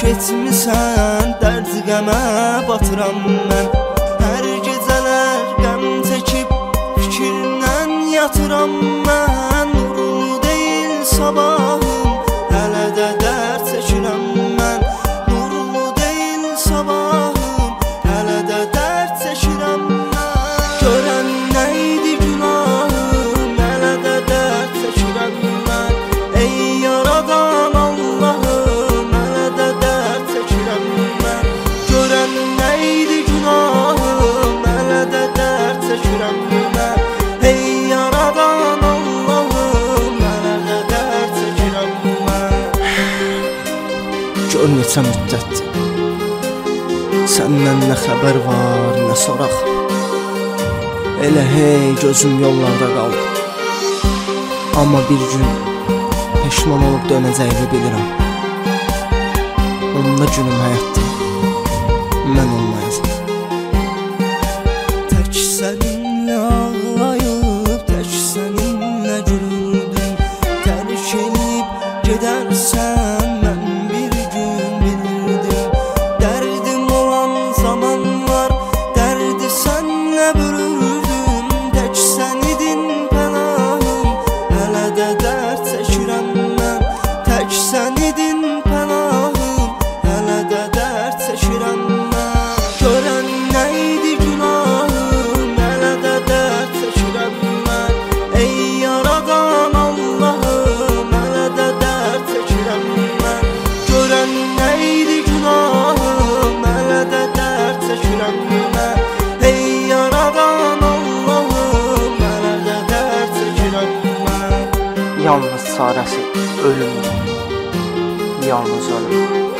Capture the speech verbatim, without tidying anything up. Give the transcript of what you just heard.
etmisən, dərd qəmə batıram mən. Hər gecələr qəm çəkib fikirlə yatıram mən. Nurlu deyil sabahım, hələ də dərd çəkirəm mən. Nurlu deyil sabahım, hələ də dərd çəkirəm mən. Görən nəydi günahım, hələ də dərd çəkirəm mən. Ey yaradan Allahım, hələ də dərd çəkirəm mən. Görən nəydi günahım, hələ də dərd çəkirəm mən. Ey yaradan Allahım, hələ də dərd çəkirəm mən. Gör neçə müddətdir səndən nə xəbər var, nə soraq. Elə hey gözüm yollarda qaldı. Amma bir gün peşman olub dönəcəyimi bilirəm. Onda günüm həyatda mən olmayacam. Tək səninlə ağlayıb, tək səninlə gülürdüm. Tərk elib gedərsən mən bir gün bilirdim. Dərdim olan zamanlar dərdi sənlə bölürdüm. Tək sən idin pənahım, hələ də dərd çəkirəm mən. Tək sən idin pənahım, hələ də dərd çəkirəm mən. Görən nəydi günahım, hələ də dərd çəkirəm mən. Ey yaradan Allahım, hələ də dərd çəkirəm mən. Görən nəydi günahım, hələ də dərd çəkirəm mən. Ey yaradan Allahım, hələ də dərd çəkirəm mən. Yalnız çarəsi ölümdür, yalnız ölüm.